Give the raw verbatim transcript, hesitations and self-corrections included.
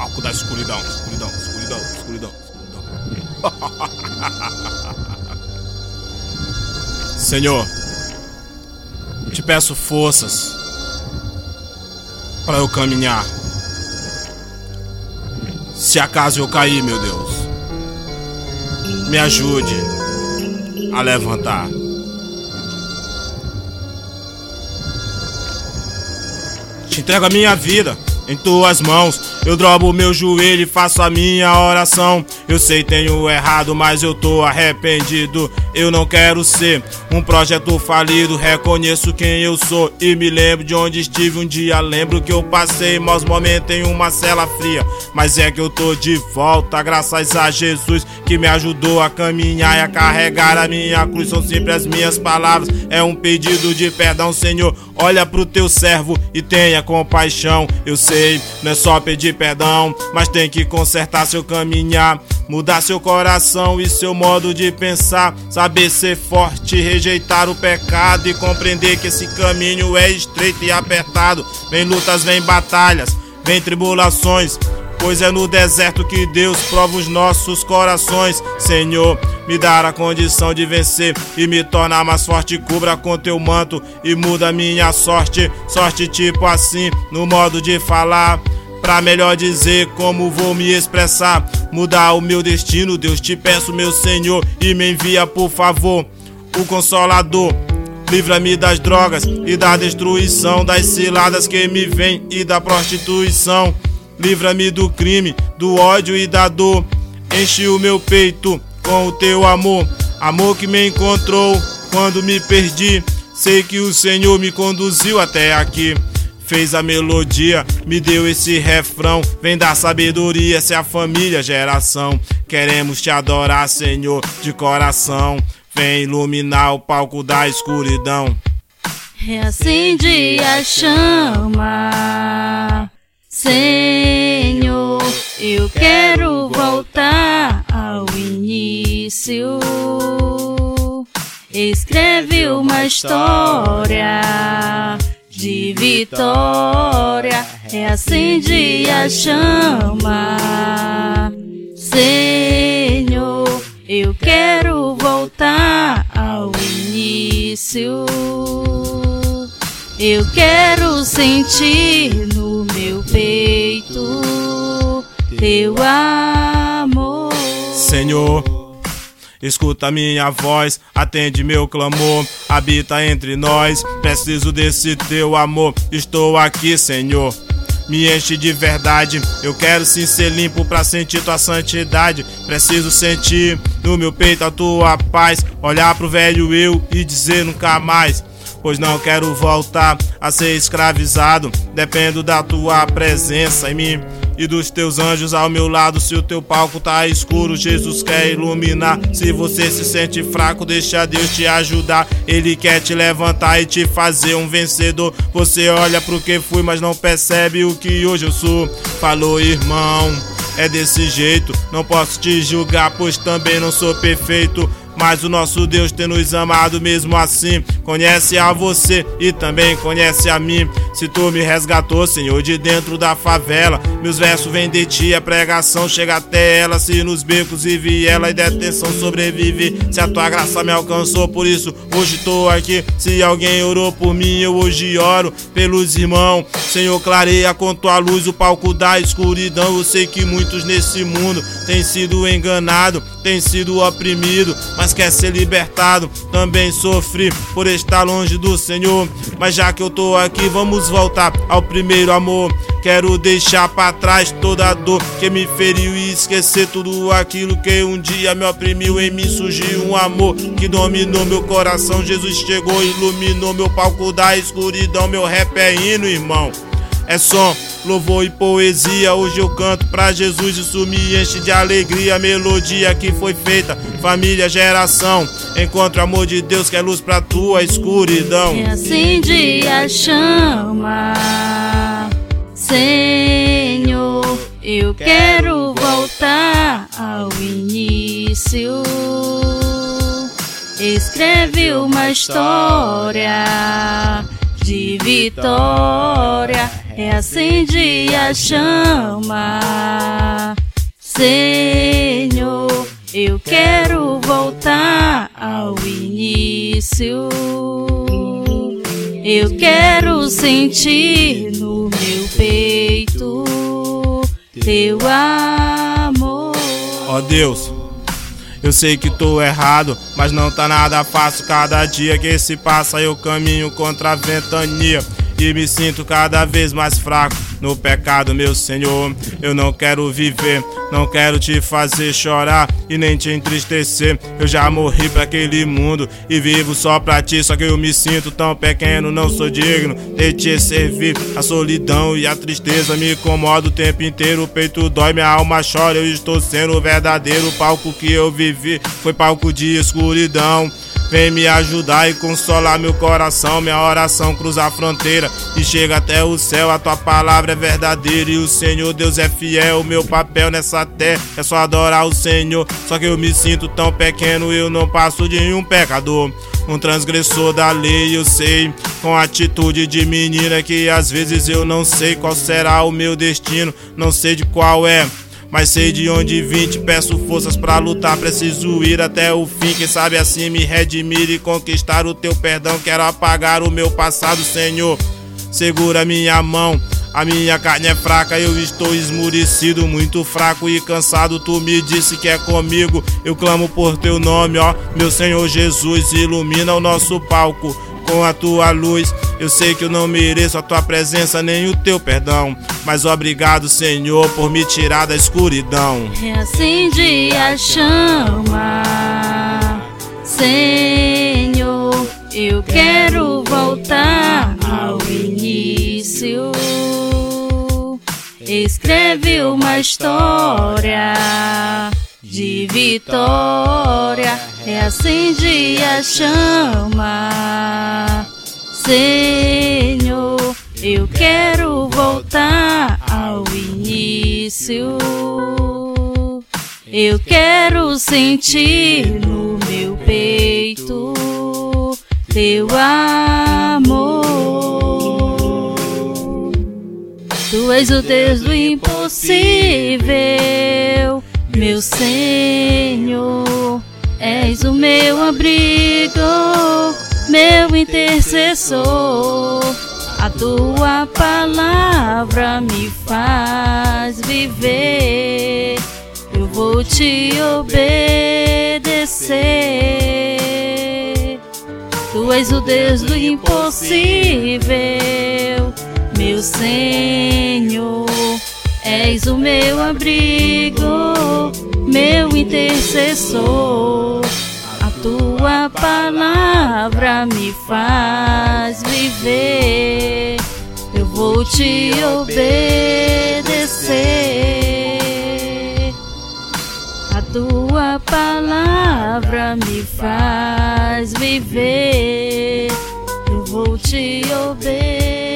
palco da escuridão, escuridão, escuridão, escuridão, escuridão. Senhor, te peço forças para eu caminhar. Se acaso eu cair, meu Deus, me ajude a levantar. Te entrego a minha vida em tuas mãos. Eu drobo meu joelho e faço a minha oração. Eu sei tenho errado, mas eu tô arrependido. Eu não quero ser um projeto falido. Reconheço quem eu sou e me lembro de onde estive um dia. Lembro que eu passei maus momentos em uma cela fria, mas é que eu tô de volta, graças a Jesus que me ajudou a caminhar e a carregar a minha cruz. São sempre as minhas palavras, é um pedido de perdão. Senhor, olha pro teu servo e tenha compaixão. Eu sei, não é só pedir perdão, mas tem que consertar seu caminhar, mudar seu coração e seu modo de pensar, saber ser forte, rejeitar o pecado e compreender que esse caminho é estreito e apertado. Vem lutas, vem batalhas, vem tribulações, pois é no deserto que Deus prova os nossos corações. Senhor, me dar a condição de vencer e me tornar mais forte. Cubra com teu manto e muda minha sorte. Sorte tipo assim, no modo de falar, pra melhor dizer como vou me expressar. Mudar o meu destino, Deus, te peço, meu Senhor, e me envia, por favor, o Consolador. Livra-me das drogas e da destruição, das ciladas que me vêm e da prostituição. Livra-me do crime, do ódio e da dor. Enche o meu peito com o teu amor, amor que me encontrou quando me perdi. Sei que o Senhor me conduziu até aqui, fez a melodia, me deu esse refrão. Vem dar sabedoria, essa é a família geração. Queremos te adorar, Senhor, de coração. Vem iluminar o palco da escuridão. Reacende a chama, Senhor, eu quero voltar ao início. Escreve uma história de vitória, reacende a chama, Senhor, eu quero voltar ao início. Eu quero sentir no meu peito teu amor. Senhor, escuta minha voz, atende meu clamor, habita entre nós, preciso desse teu amor. Estou aqui, Senhor, me enche de verdade. Eu quero sim ser limpo pra sentir tua santidade. Preciso sentir no meu peito a tua paz, olhar pro velho eu e dizer nunca mais, pois não quero voltar a ser escravizado. Dependo da tua presença em mim e dos teus anjos ao meu lado. Se o teu palco tá escuro, Jesus quer iluminar. Se você se sente fraco, deixa Deus te ajudar. Ele quer te levantar e te fazer um vencedor. Você olha pro que fui, mas não percebe o que hoje eu sou. Falou, irmão, é desse jeito. Não posso te julgar, pois também não sou perfeito, mas o nosso Deus tem nos amado mesmo assim. Conhece a você e também conhece a mim. Se tu me resgatou, Senhor, de dentro da favela, meus versos vêm de ti, a pregação chega até ela. Se nos becos e viela e detenção sobrevive, se a tua graça me alcançou, por isso hoje tô aqui. Se alguém orou por mim, eu hoje oro pelos irmãos. Senhor, clareia com tua luz o palco da escuridão. Eu sei que muitos nesse mundo têm sido enganados, têm sido oprimidos, mas quer ser libertado. Também sofri por estar longe do Senhor, mas já que eu tô aqui, vamos voltar ao primeiro amor. Quero deixar pra trás toda a dor que me feriu e esquecer tudo aquilo que um dia me oprimiu. Em mim surgiu um amor que dominou meu coração. Jesus chegou e iluminou meu palco da escuridão. Meu rap é hino, irmão, é som, louvor e poesia. Hoje eu canto pra Jesus, isso me enche de alegria. A melodia que foi feita, família, geração. Encontre o amor de Deus que é luz pra tua escuridão. Reacende a chama, Senhor, eu quero voltar ao início. Escreve uma história de vitória, reacende a chama. Senhor, eu quero voltar ao início. Eu quero sentir no meu peito teu amor. Ó Deus, eu sei que tô errado, mas não tá nada fácil. Cada dia que se passa eu caminho contra a ventania e me sinto cada vez mais fraco no pecado, meu Senhor. Eu não quero viver, não quero te fazer chorar e nem te entristecer. Eu já morri pra aquele mundo e vivo só pra ti. Só que eu me sinto tão pequeno, não sou digno de te servir. A solidão e a tristeza me incomodam o tempo inteiro. O peito dói, minha alma chora, eu estou sendo o verdadeiro. O palco que eu vivi foi palco de escuridão. Vem me ajudar e consolar meu coração. Minha oração cruza a fronteira e chega até o céu. A tua palavra é verdadeira e o Senhor Deus é fiel. O meu papel nessa terra é só adorar o Senhor. Só que eu me sinto tão pequeno, eu não passo de um pecador, um transgressor da lei, eu sei, com atitude de menina, que às vezes eu não sei qual será o meu destino. Não sei de qual é, mas sei de onde vim. Te peço forças pra lutar, preciso ir até o fim. Quem sabe assim me redimir e conquistar o teu perdão. Quero apagar o meu passado, Senhor, segura minha mão. A minha carne é fraca, eu estou esmurecido, muito fraco e cansado. Tu me disse que é comigo, eu clamo por teu nome, ó meu Senhor Jesus. Ilumina o nosso palco com a tua luz. Eu sei que eu não mereço a tua presença nem o teu perdão, mas obrigado, Senhor, por me tirar da escuridão. Reacende a chama. Senhor, eu quero voltar ao início. Escreve uma história de vitória. Reacende a chama. Senhor, eu quero voltar ao início. Eu quero sentir no meu peito teu amor. Tu és o Deus do impossível, meu Senhor. És o meu abrigo, meu intercessor. A tua palavra me faz viver. Eu vou te obedecer. Tu és o Deus do impossível, meu Senhor. És o meu abrigo, meu intercessor. A tua palavra me faz viver. Eu vou te obedecer. A tua palavra me faz viver. Eu vou te obedecer.